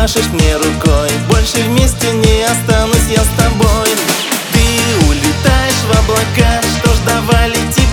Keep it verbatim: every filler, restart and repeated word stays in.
помашешь мне рукой. Больше вместе не останусь я с тобой. Ты улетаешь в облака, что ж давай лети.